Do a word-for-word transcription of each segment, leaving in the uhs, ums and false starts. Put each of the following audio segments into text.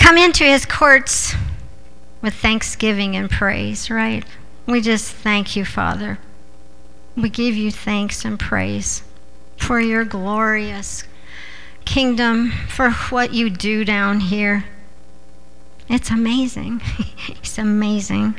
come into his courts with thanksgiving and praise, right? We just thank you, Father. We give you thanks and praise for your glorious kingdom, for what you do down here. It's amazing. It's amazing.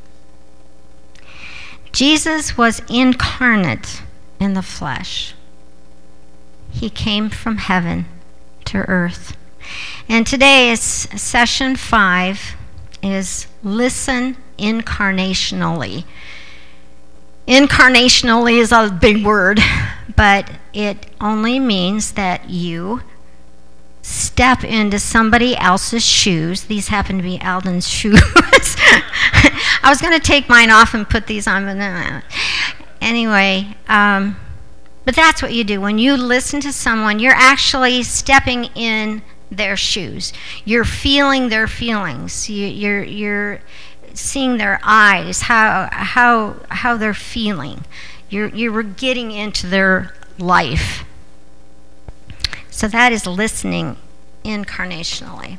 Jesus was incarnate in the flesh. He came from heaven to earth. And today is session five is listen incarnationally. Incarnationally is a big word, but it only means that you step into somebody else's shoes. These happen to be Alden's shoes. I was going to take mine off and put these on, but no. Anyway, um, but that's what you do. When you listen to someone, you're actually stepping in their shoes. You're feeling their feelings. You, you're you're seeing their eyes, how how how they're feeling. You're you're getting into their life. So that is listening incarnationally.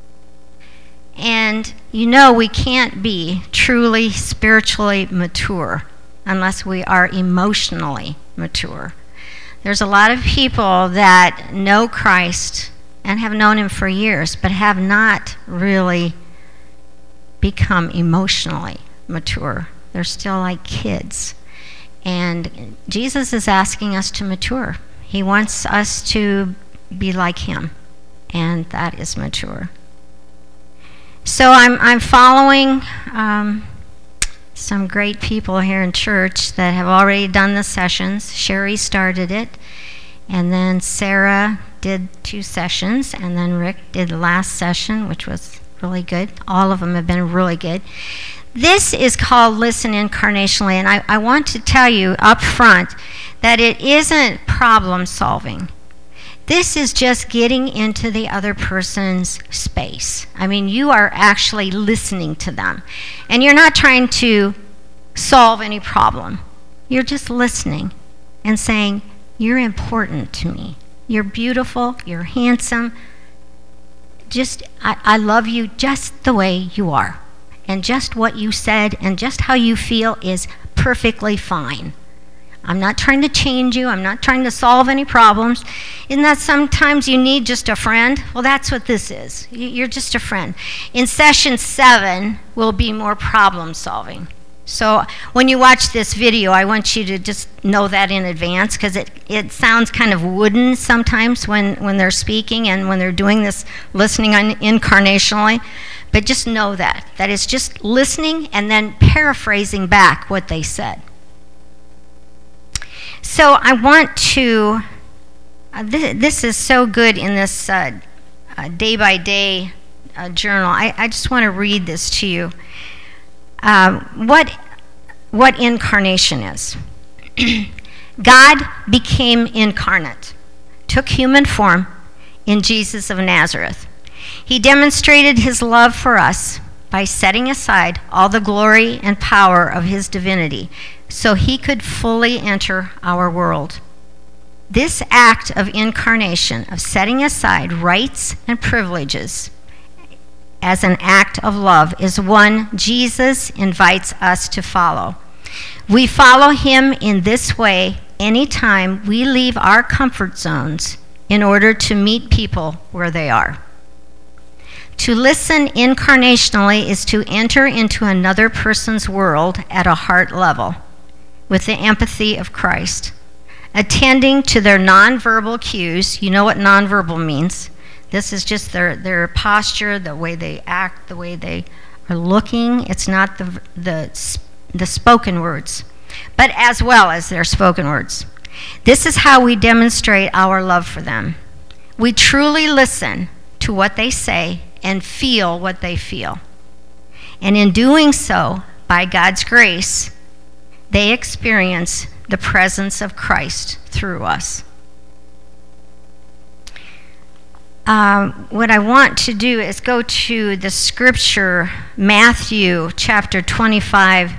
And you know we can't be truly spiritually mature unless we are emotionally mature. There's a lot of people that know Christ and have known him for years, but have not really become emotionally mature. They're still like kids. And Jesus is asking us to mature. He wants us to be like him, and that is mature. So I'm I'm following um, some great people here in church that have already done the sessions. Sherry started it, and then Sarah did two sessions, and then Rick did the last session, which was really good. All of them have been really good. This is called Listen Incarnationally, and I, I want to tell you up front that it isn't problem solving. This is just getting into the other person's space. I mean, you are actually listening to them, and you're not trying to solve any problem. You're just listening and saying, you're important to me. You're beautiful, you're handsome. Just, I, I love you just the way you are. And just what you said and just how you feel is perfectly fine. I'm not trying to change you. I'm not trying to solve any problems. Isn't that sometimes you need just a friend? Well, that's what this is. You're just a friend. In session seven will be more problem solving. So when you watch this video, I want you to just know that in advance, because it, it sounds kind of wooden sometimes when, when they're speaking and when they're doing this listening on incarnationally. But just know that. That is just listening and then paraphrasing back what they said. So I want to, uh, th- this is so good in this uh, uh, day-by-day uh, journal. I, I just want to read this to you. Uh, what, what incarnation is. God became incarnate, took human form in Jesus of Nazareth. He demonstrated his love for us by setting aside all the glory and power of his divinity so he could fully enter our world. This act of incarnation, of setting aside rights and privileges as an act of love, is one Jesus invites us to follow. We follow him in this way anytime we leave our comfort zones in order to meet people where they are. To listen incarnationally is to enter into another person's world at a heart level with the empathy of Christ, attending to their nonverbal cues. You know what nonverbal means. This is just their, their posture, the way they act, the way they are looking. It's not the, the, the spoken words, but as well as their spoken words. This is how we demonstrate our love for them. We truly listen to what they say and feel what they feel. And in doing so, by God's grace, they experience the presence of Christ through us. Um, what I want to do is go to the scripture, Matthew chapter twenty-five,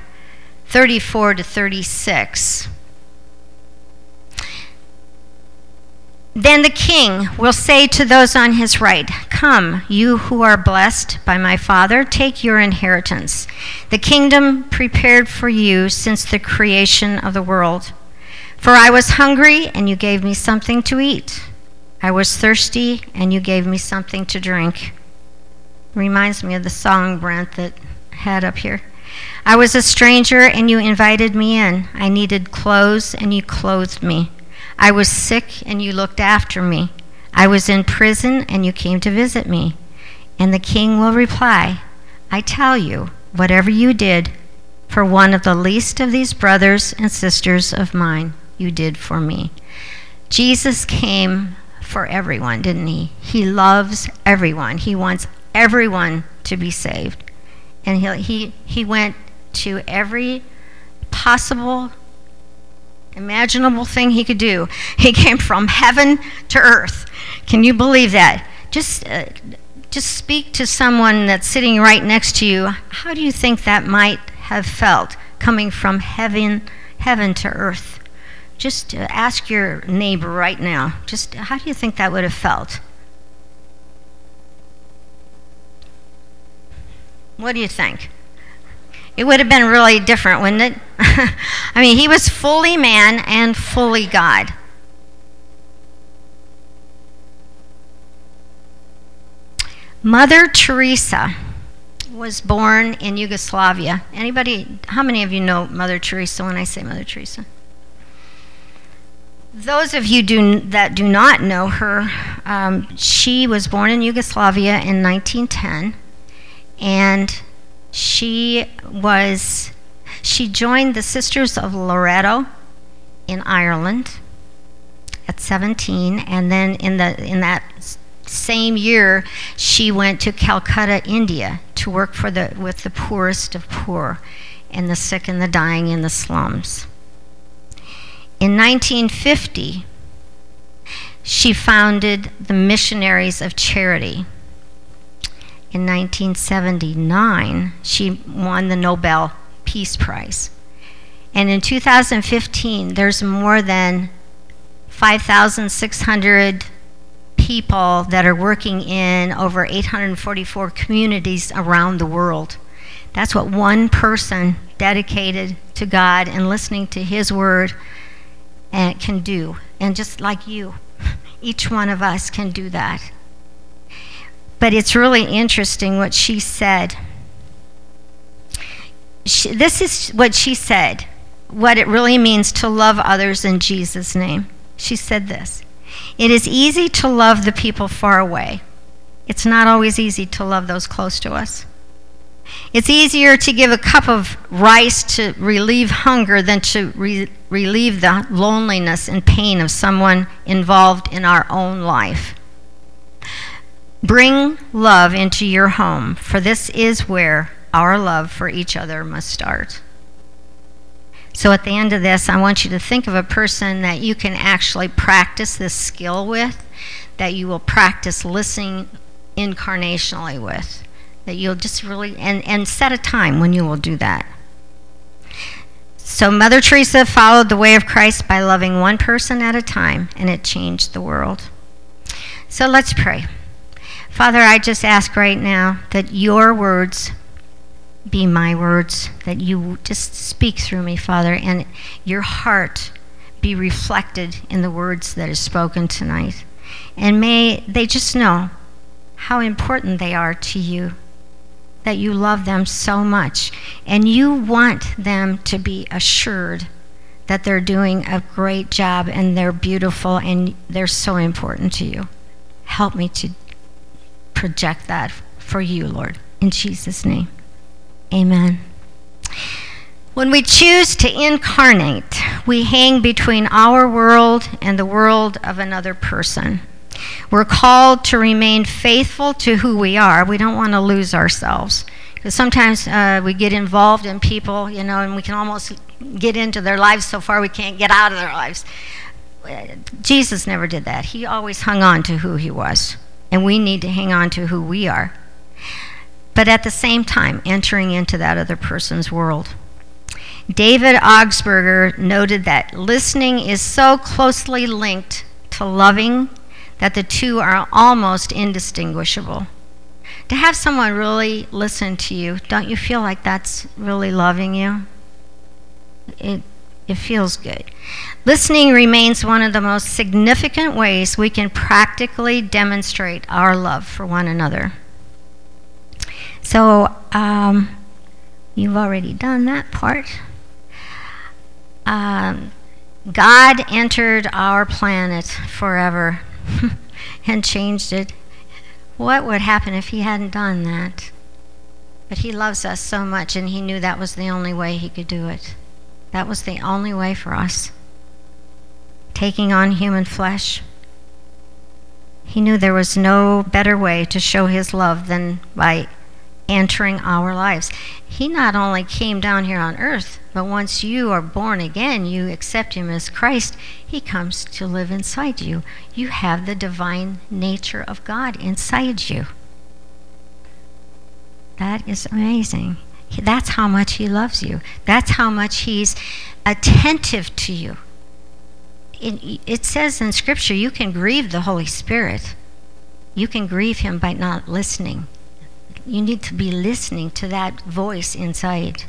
thirty-four to thirty-six. Then the king will say to those on his right, "Come, you who are blessed by my Father, take your inheritance, the kingdom prepared for you since the creation of the world. For I was hungry, and you gave me something to eat. I was thirsty, and you gave me something to drink." Reminds me of the song Brent that had up here. "I was a stranger, and you invited me in. I needed clothes, and you clothed me. I was sick, and you looked after me. I was in prison, and you came to visit me." And the king will reply, "I tell you, whatever you did for one of the least of these brothers and sisters of mine, you did for me." Jesus came for everyone, didn't he? He loves everyone. He wants everyone to be saved. And he, he, he went to every possible imaginable thing he could do. He came from heaven to earth. Can you believe that? Just uh, just speak to someone that's sitting right next to you. How do you think that might have felt, coming from heaven heaven to earth? Just uh, ask your neighbor right now. Just how do you think that would have felt? What do you think? It would have been really different, wouldn't it? I mean, he was fully man and fully God. Mother Teresa was born in Yugoslavia. Anybody, how many of you know Mother Teresa when I say Mother Teresa? Those of you do, that do not know her, um, she was born in Yugoslavia in nineteen ten, and she was, she joined the Sisters of Loreto in Ireland at seventeen, and then in the in that same year, she went to Calcutta, India, to work for the with the poorest of poor, and the sick and the dying in the slums. In nineteen fifty, she founded the Missionaries of Charity. In nineteen seventy-nine, she won the Nobel Peace Prize. And in two thousand fifteen, there's more than five thousand six hundred people that are working in over eight hundred forty-four communities around the world. That's what one person dedicated to God and listening to His word and can do. And just like you, each one of us can do that. But it's really interesting what she said. She, this is what she said, what it really means to love others in Jesus' name. She said this: "It is easy to love the people far away. It's not always easy to love those close to us. It's easier to give a cup of rice to relieve hunger than to re- relieve the loneliness and pain of someone involved in our own life. Bring love into your home, for this is where our love for each other must start." So at the end of this, I want you to think of a person that you can actually practice this skill with, that you will practice listening incarnationally with, that you'll just really, and, and set a time when you will do that. So Mother Teresa followed the way of Christ by loving one person at a time, and it changed the world. So let's pray. Father, I just ask right now that your words be my words, that you just speak through me, Father, and your heart be reflected in the words that is spoken tonight. And may they just know how important they are to you, that you love them so much, and you want them to be assured that they're doing a great job and they're beautiful and they're so important to you. Help me to project that for you, Lord, in Jesus' name. Amen. When we choose to incarnate, we hang between our world and the world of another person. We're called to remain faithful to who we are. We don't want to lose ourselves. Because sometimes uh, we get involved in people, you know, and we can almost get into their lives so far we can't get out of their lives. Jesus never did that. He always hung on to who he was. And we need to hang on to who we are. But at the same time, entering into that other person's world. David Augsburger noted that listening is so closely linked to to loving that the two are almost indistinguishable. To have someone really listen to you, don't you feel like that's really loving you? It, it feels good. Listening remains one of the most significant ways we can practically demonstrate our love for one another. So, um, you've already done that part. Um, God entered our planet forever and changed it. What would happen if he hadn't done that? But he loves us so much, and he knew that was the only way he could do it. That was the only way for us. Taking on human flesh. He knew there was no better way to show his love than by entering our lives. He not only came down here on earth, but once you are born again, you accept him as Christ, he comes to live inside you. You have the divine nature of God inside you. That is amazing. That's how much he loves you. That's how much he's attentive to you. It, it says in Scripture, you can grieve the Holy Spirit. You can grieve him by not listening. You need to be listening to that voice inside.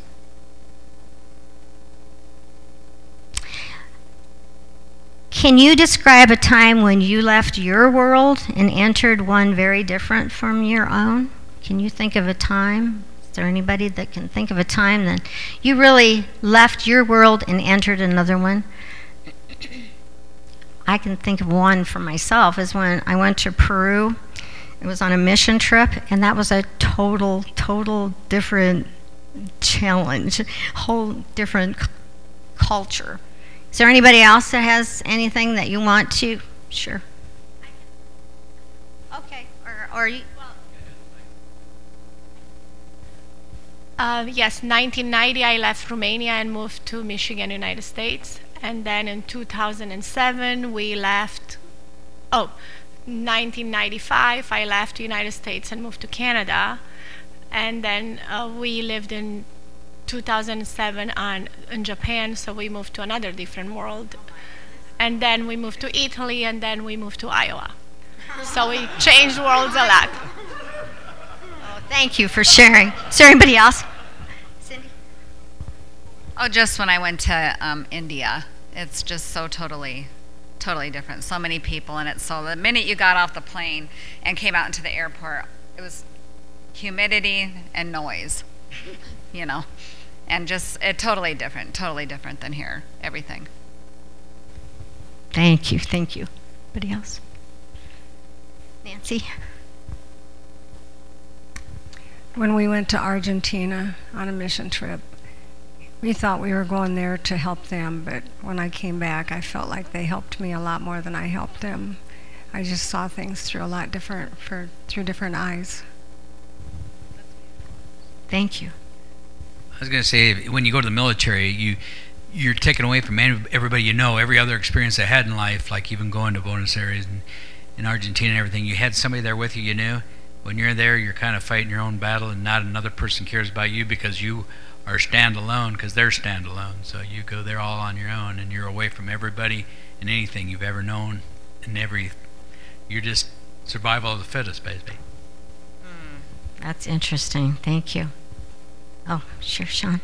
Can you describe a time when you left your world and entered one very different from your own? Can you think of a time? Is there anybody that can think of a time that you really left your world and entered another one? I can think of one for myself, is when I went to Peru. It was on a mission trip, and that was a total, total different challenge, whole different c- culture. Is there anybody else that has anything that you want to? Sure. Okay, or, or you? Uh, yes, nineteen ninety I left Romania and moved to Michigan, United States. And then in two thousand seven we left, oh, nineteen ninety-five I left the United States and moved to Canada. And then uh, we lived in two thousand seven on, in Japan, so we moved to another different world. And then we moved to Italy, and then we moved to Iowa. So we changed worlds a lot. Oh, thank you for sharing. Is there anybody else? Cindy? Oh, just when I went to um, India. It's just so totally, totally different. So many people in it. So the minute you got off the plane and came out into the airport, it was humidity and noise, you know, and just it totally different, totally different than here, everything. Thank you, thank you. Anybody else? Nancy? When we went to Argentina on a mission trip, we thought we were going there to help them, but when I came back, I felt like they helped me a lot more than I helped them. I just saw things through a lot different, for through different eyes. Thank you. I was going to say, when you go to the military, you, you're taken away from everybody you know, every other experience I had in life, like even going to Buenos Aires and in Argentina and everything. You had somebody there with you you knew. When you're there, you're kind of fighting your own battle, and not another person cares about you because you are standalone, because they're standalone. So you go there all on your own, and you're away from everybody and anything you've ever known, and every you're just survival of the fittest, basically. Mm, that's interesting. Thank you. Oh, sure, Sean.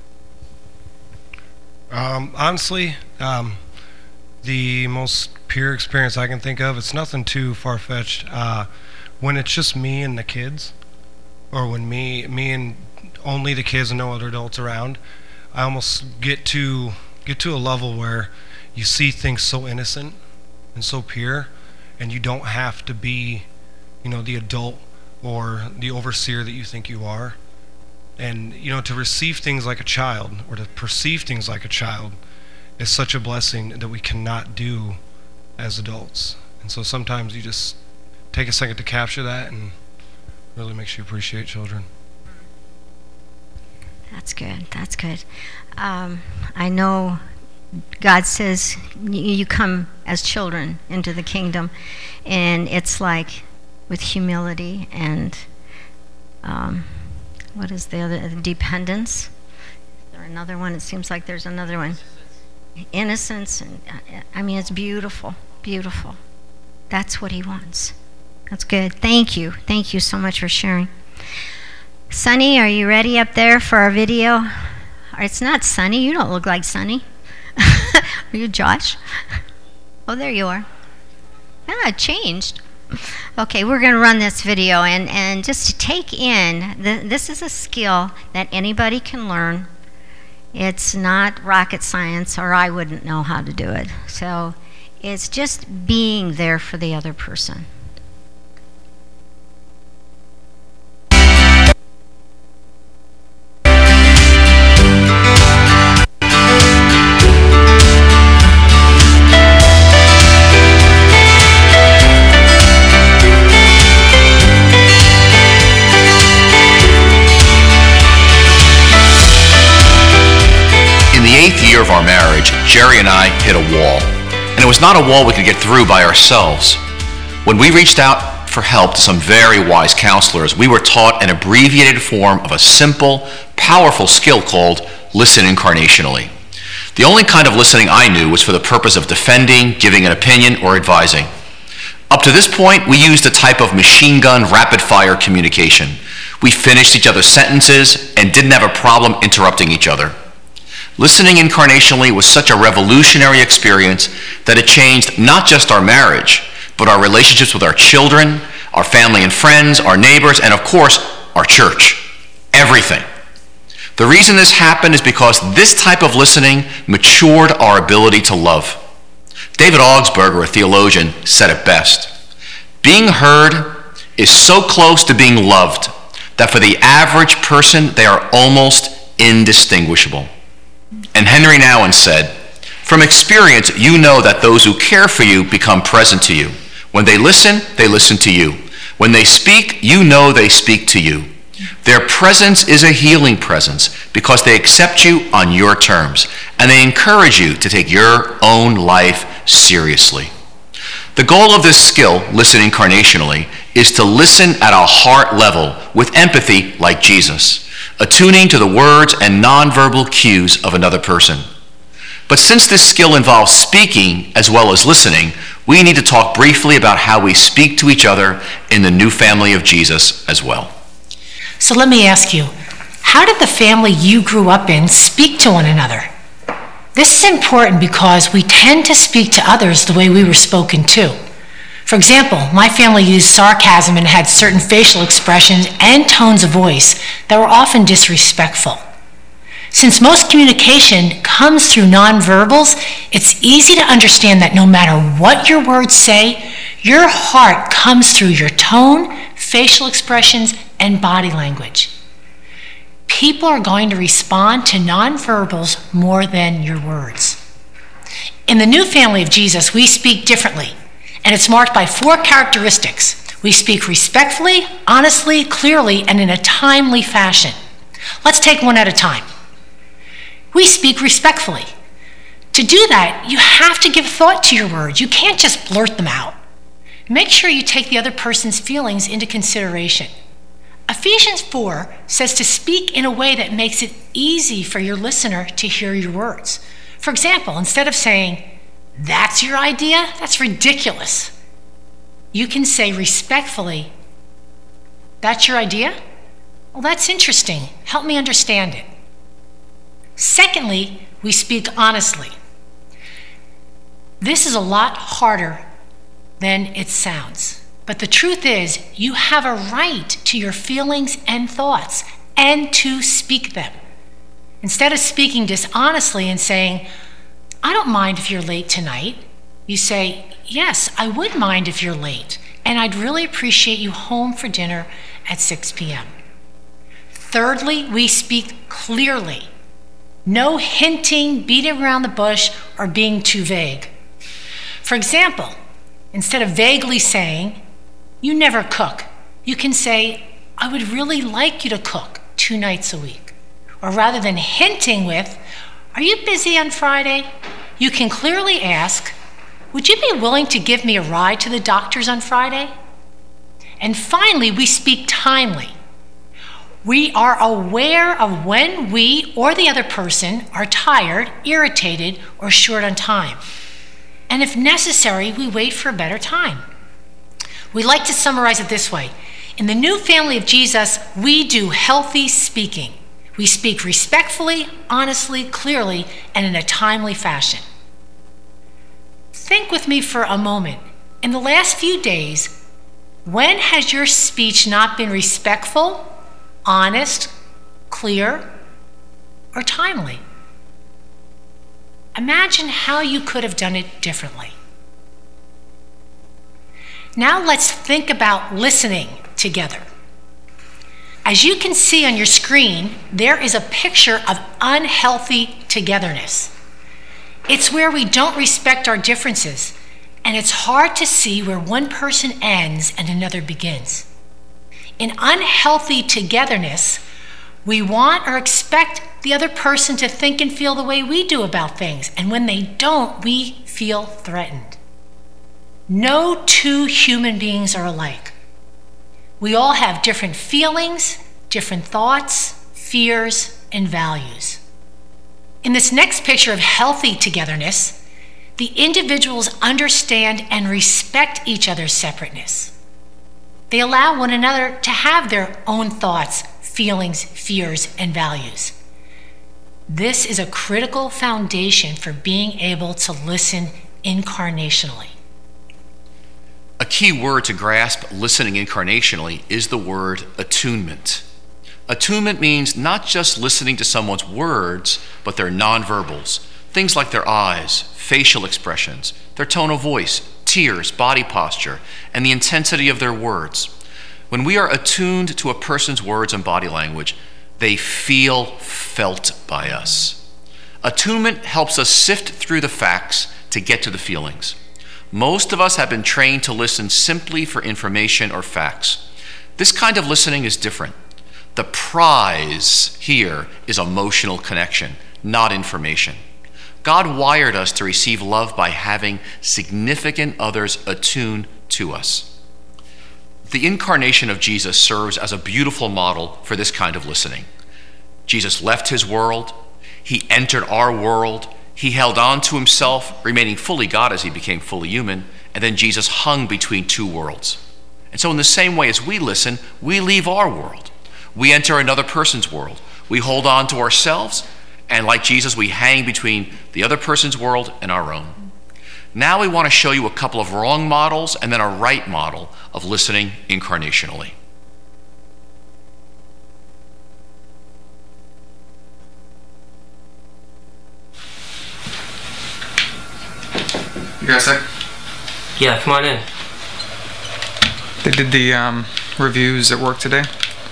Um, honestly, um, the most pure experience I can think of, it's nothing too far-fetched. Uh, when it's just me and the kids, or when me, me and only the kids and no other adults around, I almost get to get to a level where you see things so innocent and so pure, and you don't have to be, you know, the adult or the overseer that you think you are. And, you know, to receive things like a child, or to perceive things like a child, is such a blessing that we cannot do as adults. And so sometimes you just take a second to capture that, and really makes you appreciate children. That's good. That's good. Um, I know God says you come as children into the kingdom, and it's like with humility and um, what is the other? Dependence. Is there another one? It seems like there's another one. Innocence, and I mean, it's beautiful. beautiful. That's what he wants. That's good. Thank you. Thank you so much for sharing. Sunny, are you ready up there for our video? It's not Sunny. You don't look like Sunny. Are you Josh? Oh, there you are. Ah, it changed. Okay, we're going to run this video, and, and just to take in, the, this is a skill that anybody can learn. It's not rocket science, or I wouldn't know how to do it. So it's just being there for the other person. Of our marriage, Jerry and I hit a wall. And it was not a wall we could get through by ourselves. When we reached out for help to some very wise counselors, we were taught an abbreviated form of a simple, powerful skill called listen incarnationally. The only kind of listening I knew was for the purpose of defending, giving an opinion, or advising. Up to this point, we used a type of machine gun rapid-fire communication. We finished each other's sentences and didn't have a problem interrupting each other. Listening incarnationally was such a revolutionary experience that it changed not just our marriage, but our relationships with our children, our family and friends, our neighbors, and of course, our church. Everything. The reason this happened is because this type of listening matured our ability to love. David Augsburger, a theologian, said it best. Being heard is so close to being loved that for the average person, they are almost indistinguishable. And Henry Nouwen said, from experience, you know that those who care for you become present to you. When they listen, they listen to you. When they speak, you know they speak to you. Their presence is a healing presence because they accept you on your terms, and they encourage you to take your own life seriously. The goal of this skill, listen incarnationally, is to listen at a heart level with empathy like Jesus, attuning to the words and nonverbal cues of another person. But since this skill involves speaking as well as listening, we need to talk briefly about how we speak to each other in the new family of Jesus as well. So let me ask you, how did the family you grew up in speak to one another? This is important because we tend to speak to others the way we were spoken to. For example, my family used sarcasm and had certain facial expressions and tones of voice that were often disrespectful. Since most communication comes through nonverbals, it's easy to understand that no matter what your words say, your heart comes through your tone, facial expressions, and body language. People are going to respond to nonverbals more than your words. In the new family of Jesus, we speak differently, and it's marked by four characteristics. We speak respectfully, honestly, clearly, and in a timely fashion. Let's take one at a time. We speak respectfully. To do that, you have to give thought to your words. You can't just blurt them out. Make sure you take the other person's feelings into consideration. Ephesians four says to speak in a way that makes it easy for your listener to hear your words. For example, instead of saying, "That's your idea? That's ridiculous," you can say respectfully, "That's your idea? Well, that's interesting. Help me understand it." Secondly, we speak honestly. This is a lot harder than it sounds. But the truth is, you have a right to your feelings and thoughts and to speak them. Instead of speaking dishonestly and saying, "I don't mind if you're late tonight," you say, "Yes, I would mind if you're late, and I'd really appreciate you home for dinner at six p.m. Thirdly, we speak clearly. No hinting, beating around the bush, or being too vague. For example, instead of vaguely saying, "You never cook," you can say, "I would really like you to cook two nights a week." Or rather than hinting with, "Are you busy on Friday?" you can clearly ask, "Would you be willing to give me a ride to the doctor's on Friday?" And finally, we speak timely. We are aware of when we or the other person are tired, irritated, or short on time. and if necessary, we wait for a better time. We like to summarize it this way. In the new family of Jesus, we do healthy speaking. We speak respectfully, honestly, clearly, and in a timely fashion. Think with me for a moment. In the last few days, when has your speech not been respectful, honest, clear, or timely? Imagine how you could have done it differently. Now let's think about listening together. As you can see on your screen, there is a picture of unhealthy togetherness. It's where we don't respect our differences, and it's hard to see where one person ends and another begins. In unhealthy togetherness, we want or expect the other person to think and feel the way we do about things, and when they don't, we feel threatened. No two human beings are alike. We all have different feelings, different thoughts, fears, and values. In this next picture of healthy togetherness, the individuals understand and respect each other's separateness. They allow one another to have their own thoughts, feelings, fears, and values. This is a critical foundation for being able to listen incarnationally. A key word to grasp listening incarnationally is the word attunement. Attunement means not just listening to someone's words, but their nonverbals. Things like their eyes, facial expressions, their tone of voice, tears, body posture, and the intensity of their words. When we are attuned to a person's words and body language, they feel felt by us. Attunement helps us sift through the facts to get to the feelings. Most of us have been trained to listen simply for information or facts. This kind of listening is different. The prize here is emotional connection, not information. God wired us to receive love by having significant others attuned to us. The incarnation of Jesus serves as a beautiful model for this kind of listening. Jesus left his world, he entered our world, he held on to himself, remaining fully God as he became fully human, and then Jesus hung between two worlds. And so in the same way as we listen, we leave our world. We enter another person's world. We hold on to ourselves, and like Jesus, we hang between the other person's world and our own. Now we want to show you a couple of wrong models and then a right model of listening incarnationally. You guys sick? Yeah, come on in. They did the um, reviews at work today.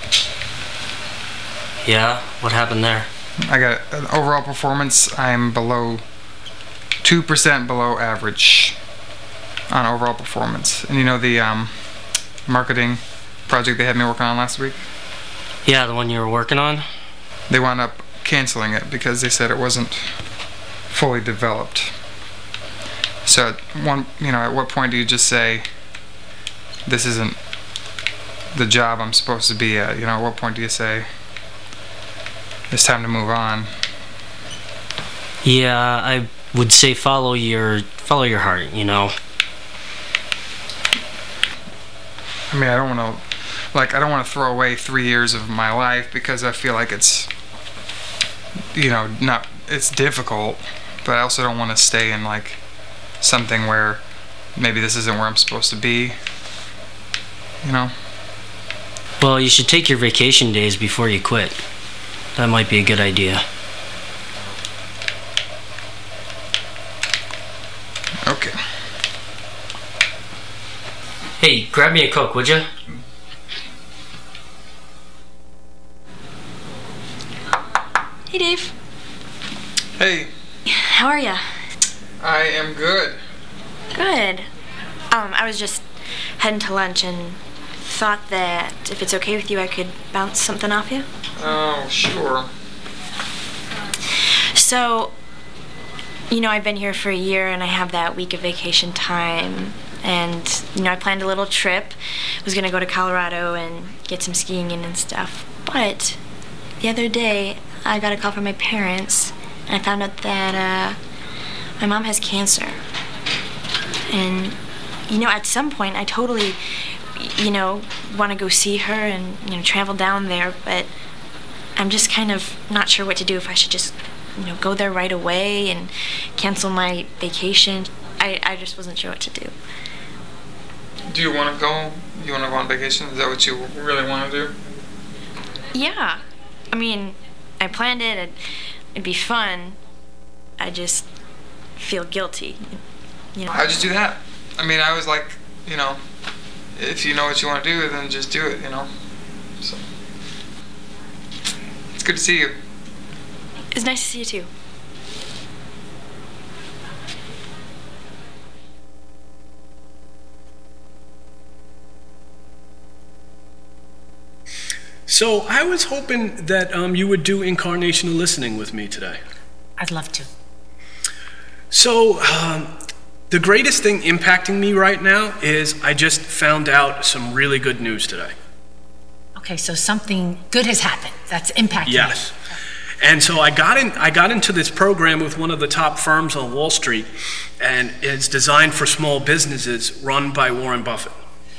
Yeah, what happened there? I got an overall performance. I'm below two percent below average on overall performance. And you know the um, marketing project they had me working on last week? Yeah, the one you were working on? They wound up canceling it because they said it wasn't fully developed. So at one, you know, at what point do you just say, this isn't the job I'm supposed to be at? You know, at what point do you say, it's time to move on? Yeah, I would say follow your follow your heart, you know. I mean, I don't want to, like, I don't want to throw away three years of my life because I feel like it's, you know, not, it's difficult, but I also don't want to stay in, like, something where maybe this isn't where I'm supposed to be, you know? Well, you should take your vacation days before you quit. That might be a good idea. Okay. Hey, grab me a Coke, would you? Hey, Dave. Hey. How are ya? I am good. Good. Um, I was just heading to lunch and thought that if it's okay with you, I could bounce something off you. Oh, sure. So, you know, I've been here for a year and I have that week of vacation time. And, you know, I planned a little trip. I was going to go to Colorado and get some skiing in and stuff. But the other day, I got a call from my parents and I found out that uh, my mom has cancer. And, you know, at some point I totally, you know, want to go see her and, you know, travel down there, but I'm just kind of not sure what to do, if I should just, you know, go there right away and cancel my vacation. I, I just wasn't sure what to do. Do you want to go? You want to go on vacation? Is that what you really want to do? Yeah. I mean, I planned it. It'd, it'd be fun. I just feel guilty. You know. How'd you do that? I mean, I was like, you know, if you know what you want to do, then just do it, you know. So it's good to see you. It's nice to see you too. So I was hoping that um, you would do incarnational listening with me today. I'd love to. So um, the greatest thing impacting me right now is I just found out some really good news today. Okay, so something good has happened that's impacting Yes. you. And so I got in I got into this program with one of the top firms on Wall Street, and it's designed for small businesses run by Warren Buffett.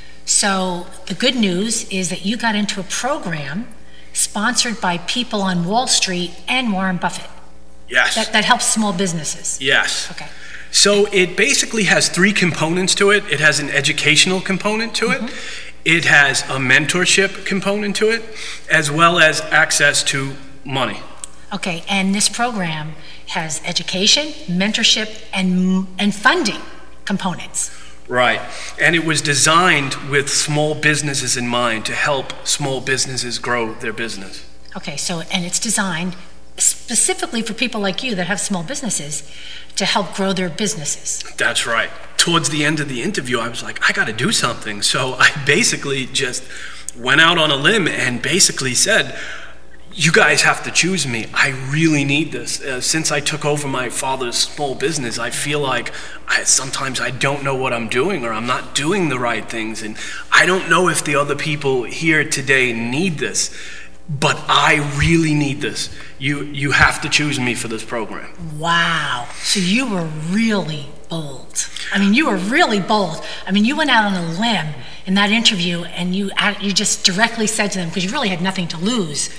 So the good news is that you got into a program sponsored by people on Wall Street and Warren Buffett. Yes. That, that helps small businesses. Yes. Okay. So it basically has three components to it. It has an educational component to it. Mm-hmm. It has a mentorship component to it, as well as access to money. Okay, and this program has education, mentorship, and and funding components. Right. And it was designed with small businesses in mind to help small businesses grow their business. Okay, so, and it's designed specifically for people like you that have small businesses to help grow their businesses. That's right. Towards the end of the interview, I was like, I got to do something. So I basically just went out on a limb and basically said, you guys have to choose me. I really need this. Uh, since I took over my father's small business, I feel like I, sometimes I don't know what I'm doing, or I'm not doing the right things. And I don't know if the other people here today need this, but I really need this. You, you have to choose me for this program. Wow. So you were really bold. I mean, you were really bold. I mean, you went out on a limb in that interview, and you, you just directly said to them, because you really had nothing to lose,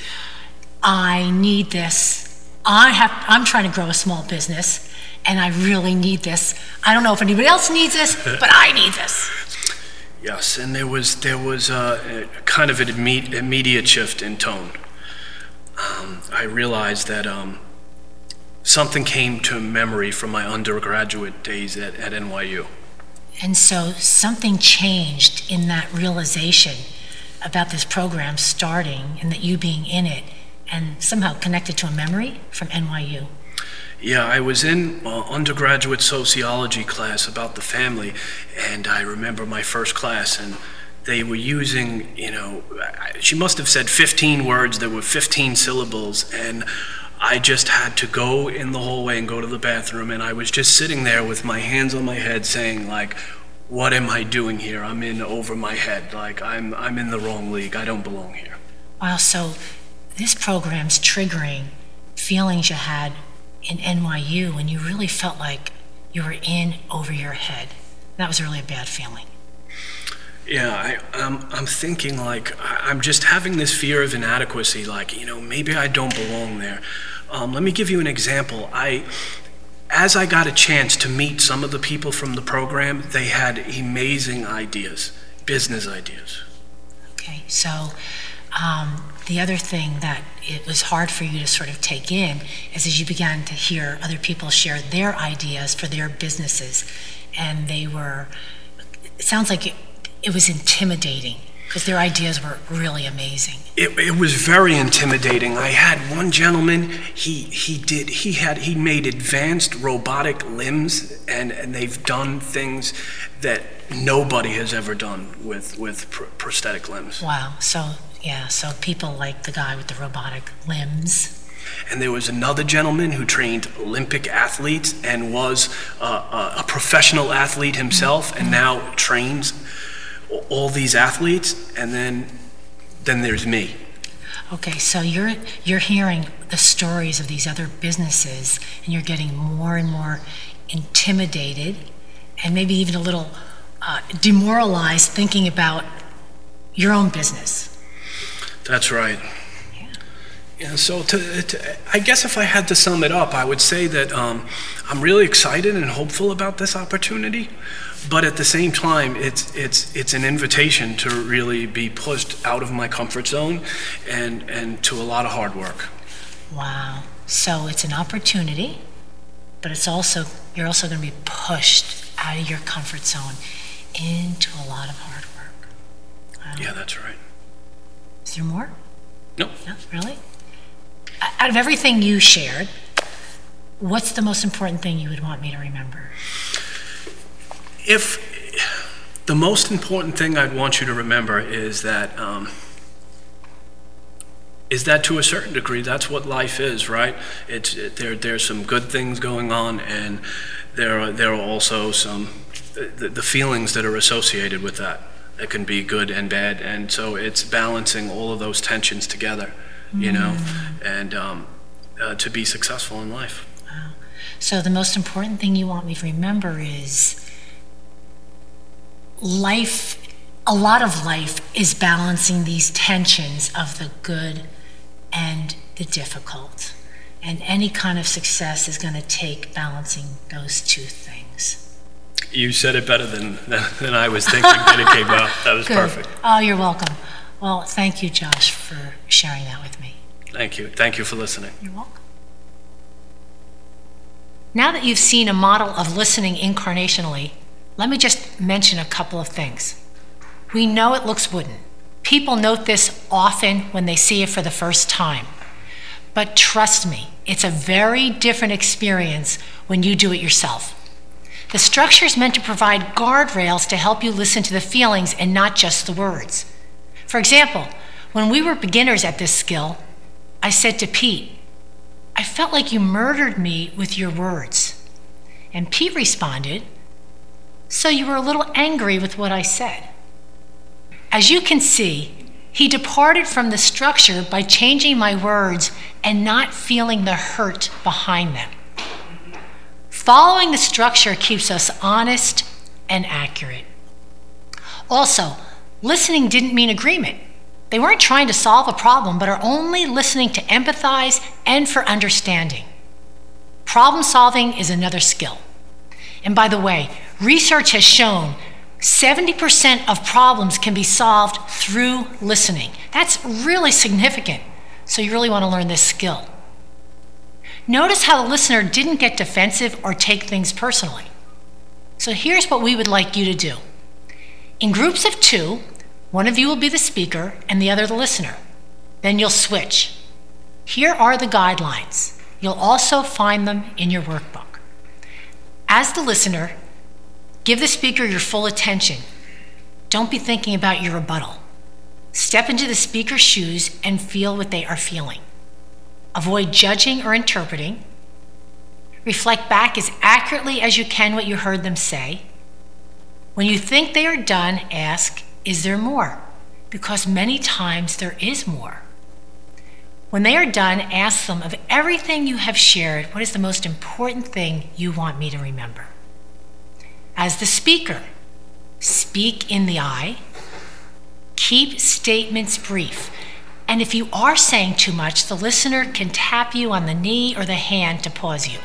I need this. I have, I'm trying to grow a small business, and I really need this. I don't know if anybody else needs this, but I need this. Yes, and there was there was a, a kind of an imme- immediate shift in tone. Um, I realized that um, something came to memory from my undergraduate days at, at N Y U. And so something changed in that realization about this program starting and that you being in it, and somehow connected to a memory from N Y U. Yeah, I was in uh, undergraduate sociology class about the family, and I remember my first class, and they were using, you know, she must have said fifteen words, there were fifteen syllables, and I just had to go in the hallway and go to the bathroom, and I was just sitting there with my hands on my head saying, like, what am I doing here? I'm in over my head, like, I'm, I'm in the wrong league, I don't belong here. Wow, so this program's triggering feelings you had in N Y U when you really felt like you were in over your head. That was really a bad feeling. Yeah, I, I'm, I'm thinking like, I'm just having this fear of inadequacy, like, you know, maybe I don't belong there. Um, let me give you an example. I, as I got a chance to meet some of the people from the program, they had amazing ideas, business ideas. Okay, so um, the other thing that it was hard for you to sort of take in is as you began to hear other people share their ideas for their businesses, and they were, it sounds like it, it was intimidating because their ideas were really amazing. It, it was very intimidating. I had one gentleman, he he did, he had, he made advanced robotic limbs, and, and they've done things that nobody has ever done with, with pr- prosthetic limbs. Wow, so yeah, so people like the guy with the robotic limbs. And there was another gentleman who trained Olympic athletes and was uh, a, a professional athlete himself, and now trains all these athletes. And then then there's me. Okay, so you're you're hearing the stories of these other businesses, and you're getting more and more intimidated and maybe even a little uh, demoralized thinking about your own business. That's right. Yeah. Yeah, so to, to, I guess if I had to sum it up, I would say that um, I'm really excited and hopeful about this opportunity, but at the same time, it's it's it's an invitation to really be pushed out of my comfort zone and, and to a lot of hard work. Wow. So it's an opportunity, but it's also, you're also going to be pushed out of your comfort zone into a lot of hard work. Wow. Yeah, that's right. Is there more? No. No, really? Out of everything you shared, what's the most important thing you would want me to remember? If the most important thing I'd want you to remember is that um, is that to a certain degree, that's what life is, right? It's it, there. There's some good things going on, and there are there are also some the, the feelings that are associated with that. That can be good and bad, and so it's balancing all of those tensions together, you know, Mm. and um, uh, to be successful in life. Wow. So the most important thing you want me to remember is life, a lot of life is balancing these tensions of the good and the difficult. And any kind of success is going to take balancing those two things. You said it better than than, than I was thinking that it came out. That was Good. perfect. Oh, you're welcome. Well, thank you, Josh, for sharing that with me. Thank you. Thank you for listening. You're welcome. Now that you've seen a model of listening incarnationally, let me just mention a couple of things. We know it looks wooden. People note this often when they see it for the first time. But trust me, it's a very different experience when you do it yourself. The structure is meant to provide guardrails to help you listen to the feelings and not just the words. For example, when we were beginners at this skill, I said to Pete, "I felt like you murdered me with your words." And Pete responded, "So you were a little angry with what I said." As you can see, he departed from the structure by changing my words and not feeling the hurt behind them. Following the structure keeps us honest and accurate. Also, listening didn't mean agreement. They weren't trying to solve a problem, but are only listening to empathize and for understanding. Problem solving is another skill. And by the way, research has shown seventy percent of problems can be solved through listening. That's really significant, so you really want to learn this skill. Notice how the listener didn't get defensive or take things personally. So here's what we would like you to do. In groups of two, one of you will be the speaker and the other the listener. Then you'll switch. Here are the guidelines. You'll also find them in your workbook. As the listener, give the speaker your full attention. Don't be thinking about your rebuttal. Step into the speaker's shoes and feel what they are feeling. Avoid judging or interpreting. Reflect back as accurately as you can what you heard them say. When you think they are done, ask, "Is there more?" Because many times there is more. When they are done, ask them, of everything you have shared, what is the most important thing you want me to remember? As the speaker, speak in the I. Keep statements brief. And if you are saying too much, the listener can tap you on the knee or the hand to pause you.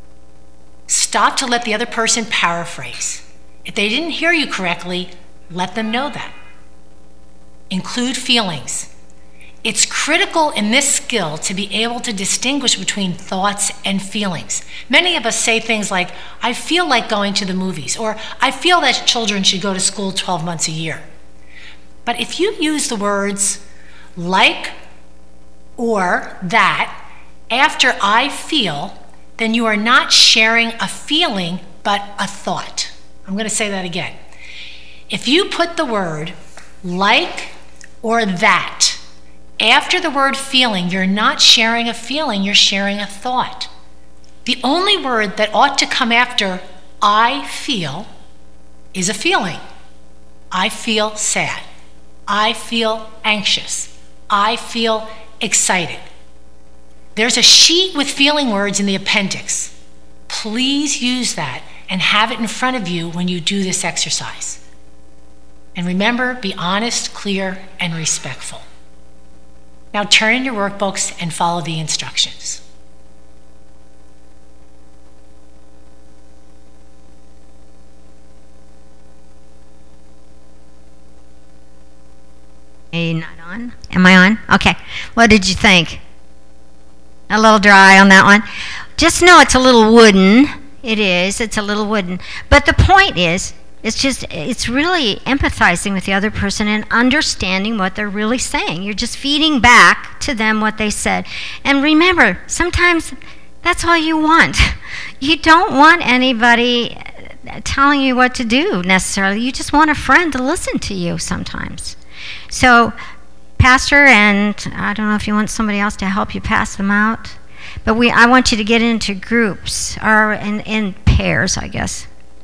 Stop to let the other person paraphrase. If they didn't hear you correctly, let them know that. Include feelings. It's critical in this skill to be able to distinguish between thoughts and feelings. Many of us say things like, "I feel like going to the movies," or "I feel that children should go to school twelve months a year." But if you use the words like or that after "I feel," then you are not sharing a feeling, but a thought. I'm going to say that again. If you put the word like or that after the word feeling, you're not sharing a feeling, you're sharing a thought. The only word that ought to come after "I feel" is a feeling. I feel sad. I feel anxious. I feel excited. There's a sheet with feeling words in the appendix. Please use that and have it in front of you when you do this exercise. And remember, be honest, clear, and respectful. Now turn in your workbooks and follow the instructions. Are you not on? Am I on? Okay. What did you think? A little dry on that one? Just know it's a little wooden. It is. It's a little wooden. But the point is, it's just, it's really empathizing with the other person and understanding what they're really saying. You're just feeding back to them what they said. And remember, sometimes that's all you want. You don't want anybody telling you what to do necessarily. You just want a friend to listen to you sometimes. So, Pastor, and I don't know if you want somebody else to help you pass them out, but we I want you to get into groups, or in, in pairs, I guess.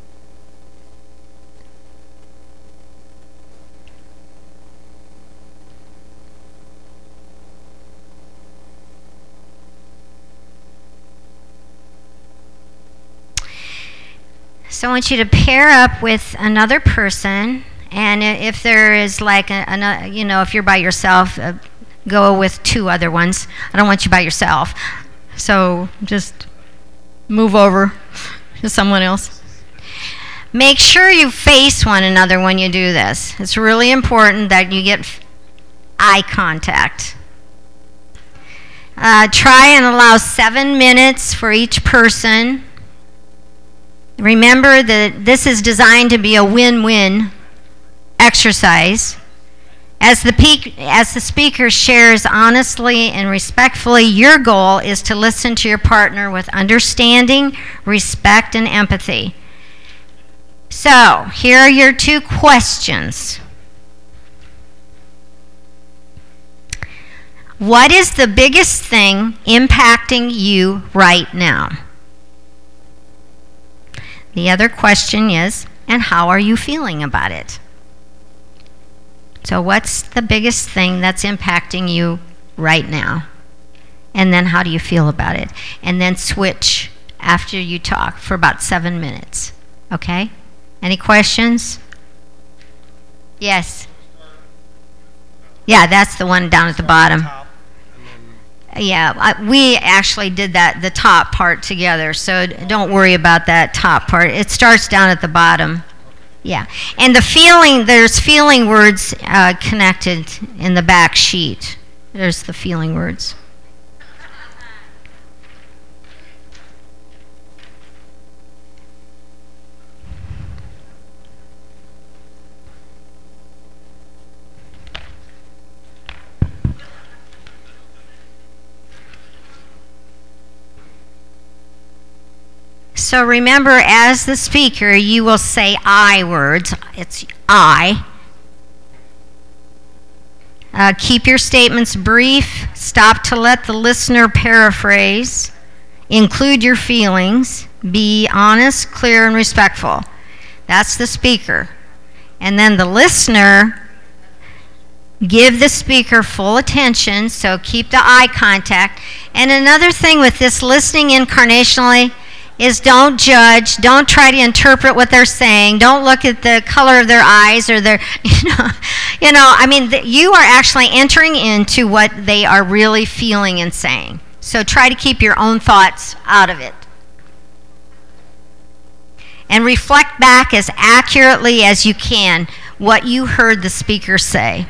So I want you to pair up with another person. And if there is like, a, a, you know, if you're by yourself, uh, go with two other ones. I don't want you by yourself. So just move over to someone else. Make sure you face one another when you do this. It's really important that you get f- eye contact. Uh, try and allow seven minutes for each person. Remember that this is designed to be a win-win exercise. As the, peak, as the speaker shares honestly and respectfully, your goal is to listen to your partner with understanding, respect, and empathy. So, here are your two questions. What is the biggest thing impacting you right now? The other question is, and how are you feeling about it? So what's the biggest thing that's impacting you right now? And then how do you feel about it? And then switch after you talk for about seven minutes. Okay? Any questions? Yes. Yeah, that's the one down at the bottom. Yeah, I, we actually did that, the top part together, so don't worry about that top part. It starts down at the bottom. Yeah, and the feeling, there's feeling words uh, connected in the back sheet. There's the feeling words. So remember, as the speaker, you will say I words. It's I. Uh, keep your statements brief. Stop to let the listener paraphrase. Include your feelings. Be honest, clear, and respectful. That's the speaker. And then the listener, give the speaker full attention, so keep the eye contact. And another thing with this listening incarnationally is don't judge, don't try to interpret what they're saying, don't look at the color of their eyes or their, you know, you know, I mean, the, you are actually entering into what they are really feeling and saying. So try to keep your own thoughts out of it. And reflect back as accurately as you can what you heard the speaker say.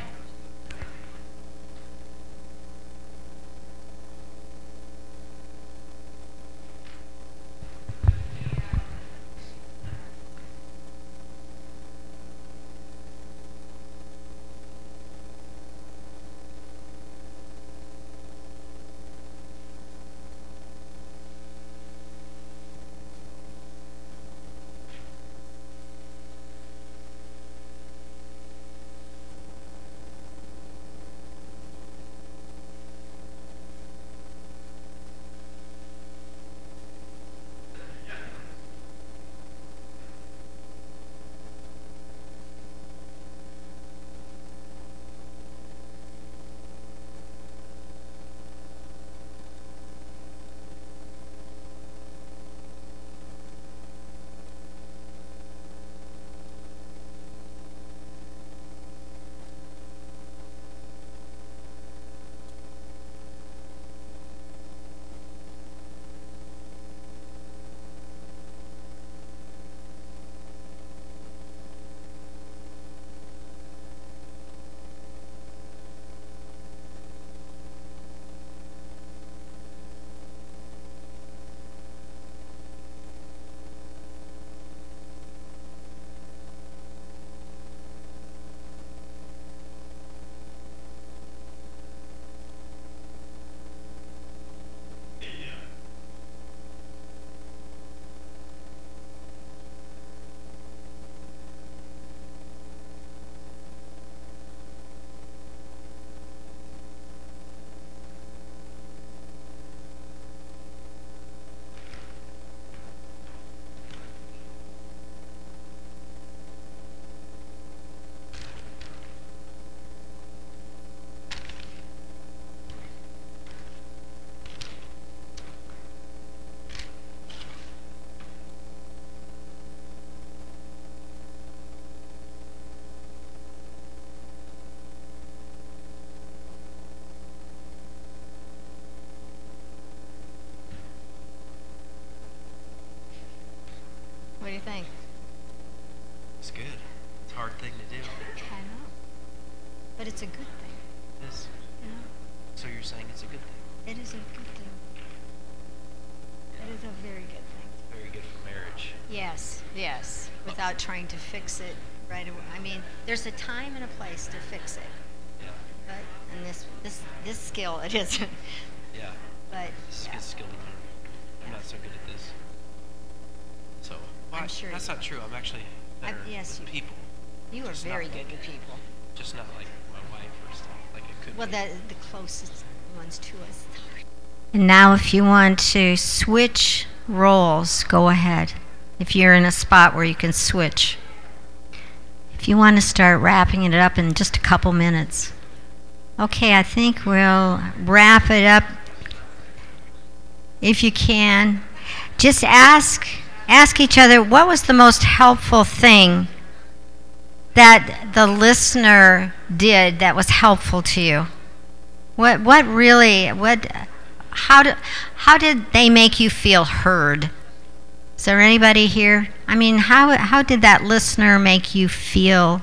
think? It's good. It's a hard thing to do. I know. But it's a good thing. This. You know? So you're saying it's a good thing? It is a good thing. Yeah. It is a very good thing. Very good for marriage. Yes, yes. Without trying to fix it right away. I mean, there's a time and a place to fix it. Yeah. But and this this this skill it isn't. Yeah. But This is a yeah. good skill to learn. I'm not so good at this. So well, I'm sure that's you not true. I'm actually I- better yes, with you- people. You are Just very not good like- with people. Just not like my wife or stuff. Like it could Well, be. the the closest ones to us. And now, if you want to switch roles, go ahead. If you're in a spot where you can switch. If you want to start wrapping it up in just a couple minutes. Okay, I think we'll wrap it up. If you can, just ask ask each other, what was the most helpful thing that the listener did that was helpful to you? What what really what how did how did they make you feel heard? Is there anybody here? I mean, how how did that listener make you feel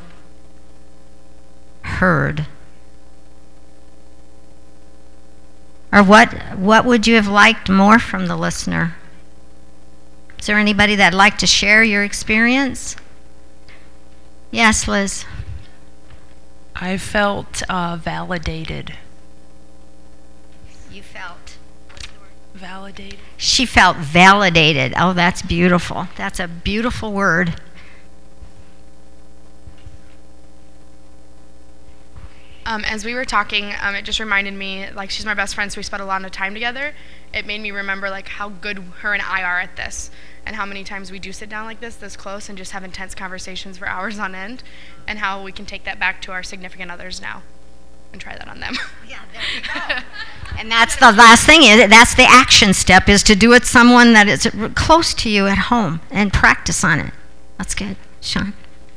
heard? Or what what would you have liked more from the listener? Is there anybody that'd like to share your experience? Yes, Liz. I felt uh, validated. You felt Validated. She felt validated. Oh, that's beautiful. That's a beautiful word. Um, as we were talking, um, it just reminded me, like, she's my best friend, so we spent a lot of time together. It made me remember, like, how good her and I are at this, and how many times we do sit down like this, this close, and just have intense conversations for hours on end, and how we can take that back to our significant others now and try that on them. Yeah, there you go. And that's the last thing. Is that's the action step, is to do it someone that is close to you at home and practice on it. That's good. Sean?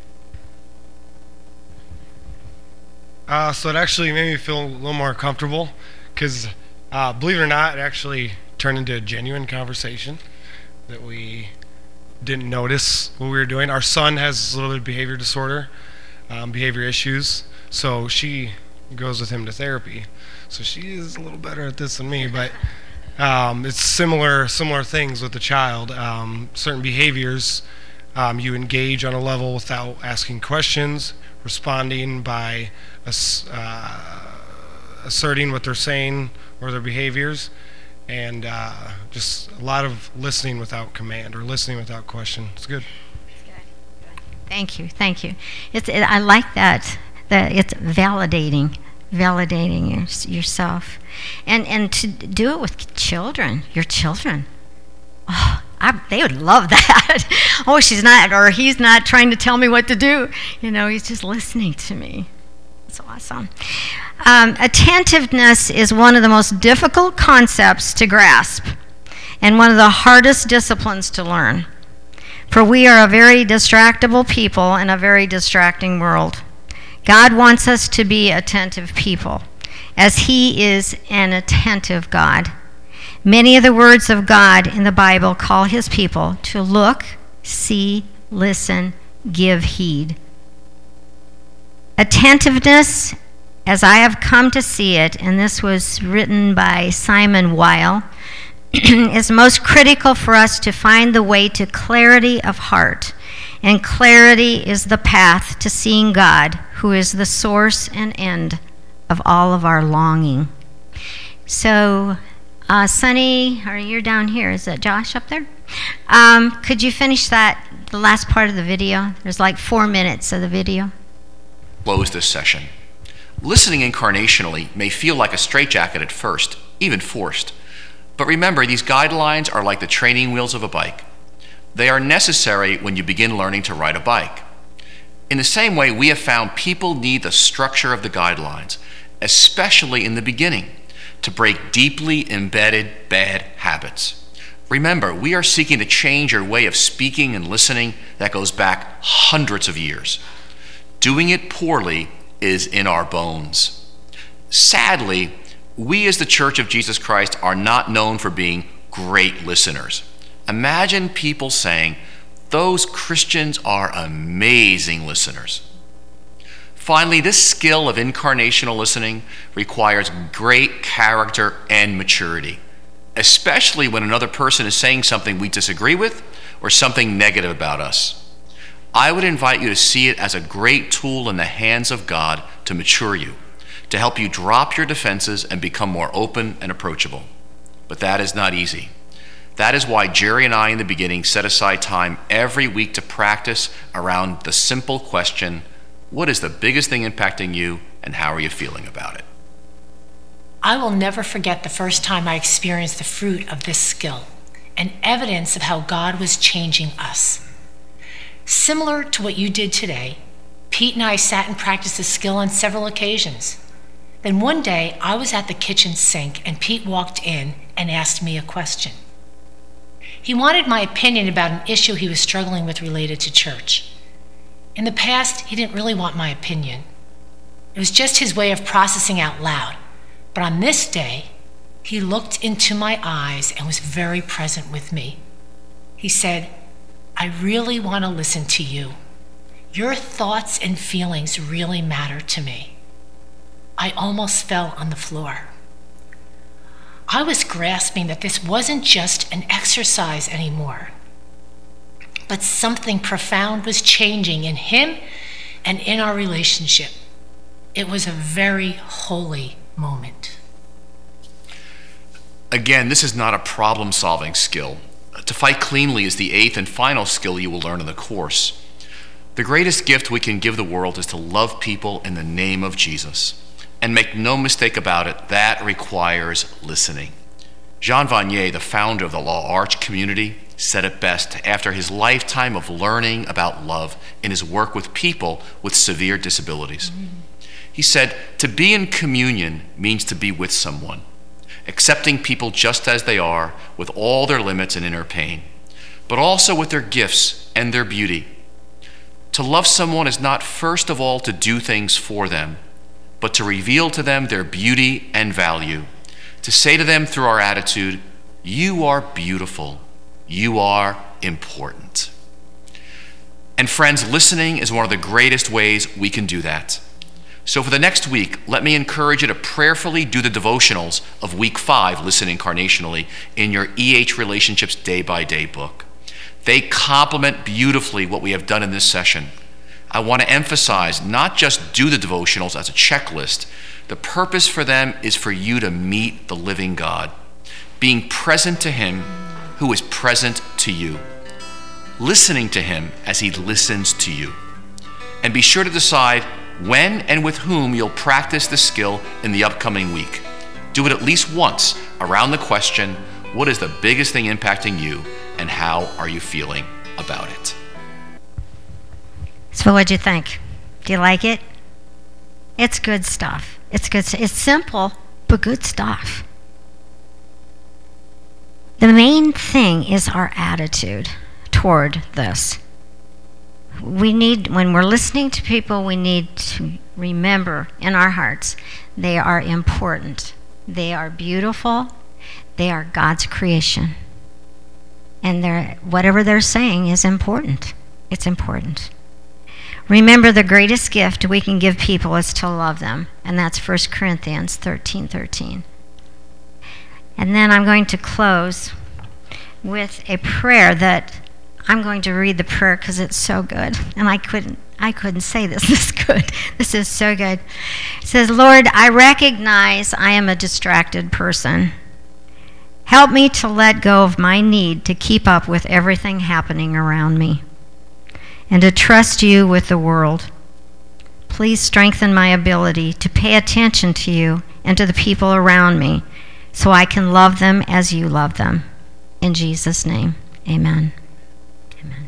Uh, so it actually made me feel a little more comfortable because, uh, believe it or not, it actually turned into a genuine conversation that we didn't notice what we were doing. Our son has a little bit of behavior disorder, um, behavior issues, so she goes with him to therapy. So she is a little better at this than me, but um, it's similar similar things with the child. Um, certain behaviors um, you engage on a level without asking questions, responding by ass- uh, asserting what they're saying or their behaviors, and uh, just a lot of listening without command or listening without question. It's good. Thank you. Thank you. It's, it, I like that. That it's validating. Validating your, yourself, and and to do it with children, your children. Oh, I, they would love that. Oh, she's not, or he's not trying to tell me what to do. You know, he's just listening to me. That's awesome. Um, attentiveness is one of the most difficult concepts to grasp, and one of the hardest disciplines to learn. For we are a very distractible people in a very distracting world. God wants us to be attentive people, as He is an attentive God. Many of the words of God in the Bible call His people to look, see, listen, give heed. Attentiveness, as I have come to see it, and this was written by Simon Weil, is most critical for us to find the way to clarity of heart. And clarity is the path to seeing God, who is the source and end of all of our longing. So, uh, Sonny, or you're down here. Is that Josh up there? Um, could you finish that, the last part of the video? There's like four minutes of the video. Close this session. Listening incarnationally may feel like a straitjacket at first, even forced. But remember, these guidelines are like the training wheels of a bike. They are necessary when you begin learning to ride a bike. In the same way, we have found people need the structure of the guidelines, especially in the beginning, to break deeply embedded bad habits. Remember, we are seeking to change your way of speaking and listening that goes back hundreds of years. Doing it poorly is in our bones. Sadly, we as the Church of Jesus Christ are not known for being great listeners. Imagine people saying, Those Christians are amazing listeners. Finally, this skill of incarnational listening requires great character and maturity, especially when another person is saying something we disagree with or something negative about us. I would invite you to see it as a great tool in the hands of God to mature you, to help you drop your defenses and become more open and approachable. But that is not easy. That is why Jerry and I in the beginning set aside time every week to practice around the simple question, what is the biggest thing impacting you and how are you feeling about it? I will never forget the first time I experienced the fruit of this skill and evidence of how God was changing us. Similar to what you did today, Pete and I sat and practiced this skill on several occasions. Then one day, I was at the kitchen sink and Pete walked in and asked me a question. He wanted my opinion about an issue he was struggling with related to church. In the past, he didn't really want my opinion. It was just his way of processing out loud. But on this day, he looked into my eyes and was very present with me. He said, I really want to listen to you. Your thoughts and feelings really matter to me. I almost fell on the floor. I was grasping that this wasn't just an exercise anymore, but something profound was changing in him and in our relationship. It was a very holy moment. Again, this is not a problem-solving skill. To fight cleanly is the eighth and final skill you will learn in the course. The greatest gift we can give the world is to love people in the name of Jesus. And make no mistake about it, that requires listening. Jean Vanier, the founder of the La Arche community, said it best after his lifetime of learning about love in his work with people with severe disabilities. Mm-hmm. He said, to be in communion means to be with someone, accepting people just as they are with all their limits and inner pain, but also with their gifts and their beauty. To love someone is not first of all to do things for them, but to reveal to them their beauty and value, to say to them through our attitude, you are beautiful, you are important. And friends, listening is one of the greatest ways we can do that. So for the next week, let me encourage you to prayerfully do the devotionals of week five, Listen Incarnationally, in your E H Relationships Day by Day book. They complement beautifully what we have done in this session. I want to emphasize, not just do the devotionals as a checklist. The purpose for them is for you to meet the living God, being present to him who is present to you, listening to him as he listens to you. And be sure to decide when and with whom you'll practice the skill in the upcoming week. Do it at least once around the question, what is the biggest thing impacting you and how are you feeling about it? So what'd you think? Do you like it? It's good stuff. It's good. It's simple, but good stuff. The main thing is our attitude toward this. We need, when we're listening to people, we need to remember in our hearts, they are important. They are beautiful. They are God's creation. And they're, whatever they're saying is important. It's important. Remember, the greatest gift we can give people is to love them. And that's First Corinthians thirteen thirteen. And then I'm going to close with a prayer that I'm going to read the prayer because it's so good. And I couldn't I couldn't say this this good. This is so good. It says, Lord, I recognize I am a distracted person. Help me to let go of my need to keep up with everything happening around me and to trust you with the world. Please strengthen my ability to pay attention to you and to the people around me so I can love them as you love them. In Jesus' name, amen. Amen.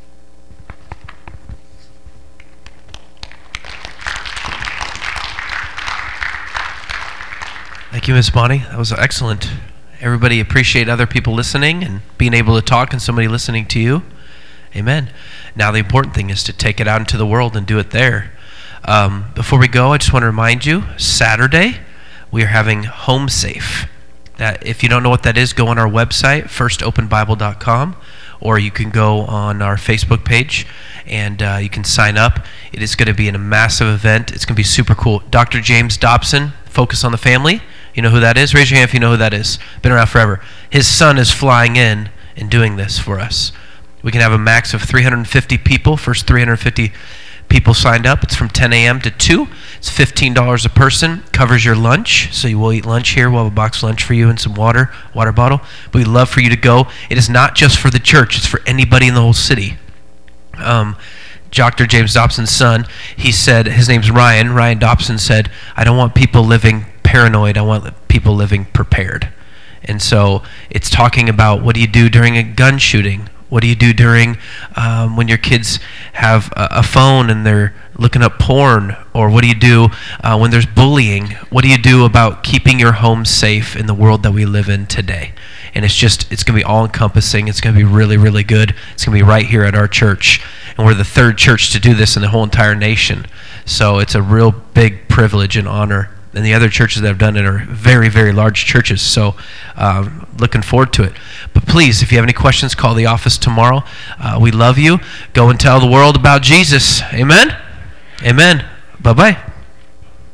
Thank you, Miz Bonnie. That was excellent. Everybody appreciate other people listening and being able to talk and somebody listening to you. Amen. Now the important thing is to take it out into the world and do it there. Um, before we go, I just want to remind you, Saturday, we are having Home Safe. That if you don't know what that is, go on our website, first open bible dot com. or you can go on our Facebook page and uh, you can sign up. It is going to be in a massive event. It's going to be super cool. Doctor James Dobson, Focus on the Family. You know who that is? Raise your hand if you know who that is. Been around forever. His son is flying in and doing this for us. We can have a max of three hundred fifty people. First three hundred fifty people signed up. It's from ten a.m. to two. It's fifteen dollars a person. Covers your lunch. So you will eat lunch here. We'll have a box of lunch for you and some water, water bottle. But we'd love for you to go. It is not just for the church. It's for anybody in the whole city. Um, Doctor James Dobson's son, he said, his name's Ryan. Ryan Dobson said, I don't want people living paranoid. I want people living prepared. And so it's talking about what do you do during a gun shooting? What do you do during um, when your kids have a, a phone and they're looking up porn? Or what do you do uh, when there's bullying? What do you do about keeping your home safe in the world that we live in today? And it's just, it's going to be all-encompassing. It's going to be really, really good. It's going to be right here at our church. And we're the third church to do this in the whole entire nation. So it's a real big privilege and honor. And the other churches that have done it are very, very large churches. So um, looking forward to it. But please, if you have any questions, call the office tomorrow. Uh, we love you. Go and tell the world about Jesus. Amen? Amen. Bye-bye.